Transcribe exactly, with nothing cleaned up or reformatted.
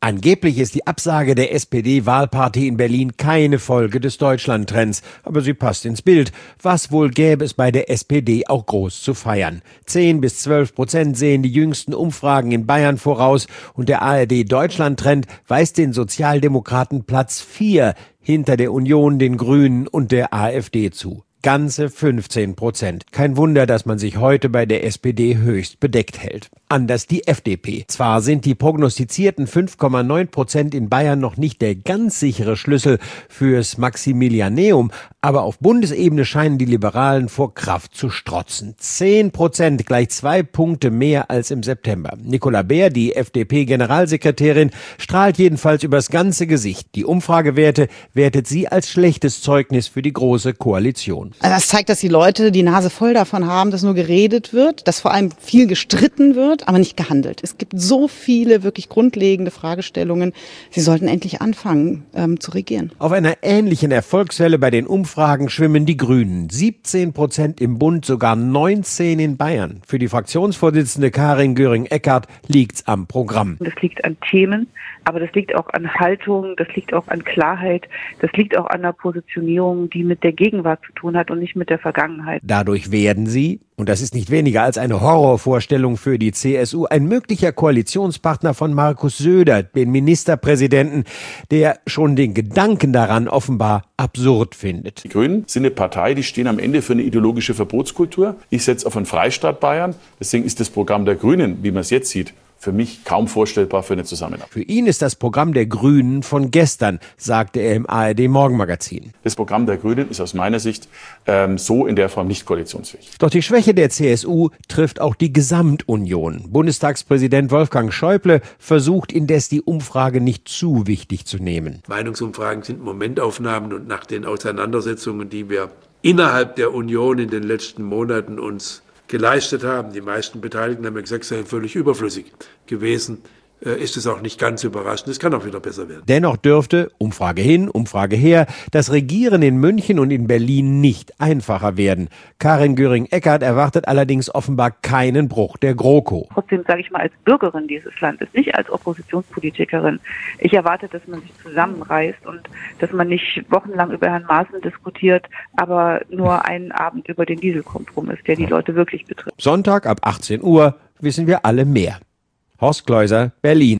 Angeblich ist die Absage der S P D-Wahlparty in Berlin keine Folge des Deutschlandtrends, aber sie passt ins Bild. Was wohl gäbe es bei der S P D auch groß zu feiern? Zehn bis zwölf Prozent sehen die jüngsten Umfragen in Bayern voraus und der A R D-Deutschlandtrend weist den Sozialdemokraten Platz vier hinter der Union, den Grünen und der AfD zu. Ganze fünfzehn Prozent. Kein Wunder, dass man sich heute bei der S P D höchst bedeckt hält. Anders die F D P. Zwar sind die prognostizierten fünf Komma neun Prozent in Bayern noch nicht der ganz sichere Schlüssel fürs Maximilianeum, aber auf Bundesebene scheinen die Liberalen vor Kraft zu strotzen. zehn Prozent, gleich zwei Punkte mehr als im September. Nicola Beer, die F D P-Generalsekretärin, strahlt jedenfalls übers ganze Gesicht. Die Umfragewerte wertet sie als schlechtes Zeugnis für die Große Koalition. Also das zeigt, dass die Leute die Nase voll davon haben, dass nur geredet wird, dass vor allem viel gestritten wird, aber nicht gehandelt. Es gibt so viele wirklich grundlegende Fragestellungen. Sie sollten endlich anfangen ähm, zu regieren. Auf einer ähnlichen Erfolgswelle bei den Umfragen schwimmen die Grünen. siebzehn Prozent im Bund, sogar neunzehn in Bayern. Für die Fraktionsvorsitzende Karin Göring-Eckardt liegt's am Programm. Das liegt an Themen, aber das liegt auch an Haltung, das liegt auch an Klarheit, das liegt auch an einer Positionierung, die mit der Gegenwart zu tun hat und nicht mit der Vergangenheit. Dadurch werden sie, und das ist nicht weniger als eine Horrorvorstellung für die C S U, ein möglicher Koalitionspartner von Markus Söder, den Ministerpräsidenten, der schon den Gedanken daran offenbar absurd findet. Die Grünen sind eine Partei, die stehen am Ende für eine ideologische Verbotskultur. Ich setze auf einen Freistaat Bayern. Deswegen ist das Programm der Grünen, wie man es jetzt sieht, für mich kaum vorstellbar für eine Zusammenarbeit. Für ihn ist das Programm der Grünen von gestern, sagte er im A R D-Morgenmagazin. Das Programm der Grünen ist aus meiner Sicht ähm, so in der Form nicht koalitionsfähig. Doch die Schwäche der C S U trifft auch die Gesamtunion. Bundestagspräsident Wolfgang Schäuble versucht indes, die Umfrage nicht zu wichtig zu nehmen. Meinungsumfragen sind Momentaufnahmen und nach den Auseinandersetzungen, die wir innerhalb der Union in den letzten Monaten uns geleistet haben. Die meisten Beteiligten haben ja gesagt, es sei völlig überflüssig gewesen. Äh, ist es auch nicht ganz überraschend. Es kann auch wieder besser werden. Dennoch dürfte, Umfrage hin, Umfrage her, das Regieren in München und in Berlin nicht einfacher werden. Karin Göring-Eckardt erwartet allerdings offenbar keinen Bruch der GroKo. Trotzdem sage ich mal als Bürgerin dieses Landes, nicht als Oppositionspolitikerin. Ich erwarte, dass man sich zusammenreißt und dass man nicht wochenlang über Herrn Maaßen diskutiert, aber nur einen Abend über den Dieselkompromiss, der die Leute wirklich betrifft. Sonntag ab achtzehn Uhr wissen wir alle mehr. Horst Kleuser, Berlin.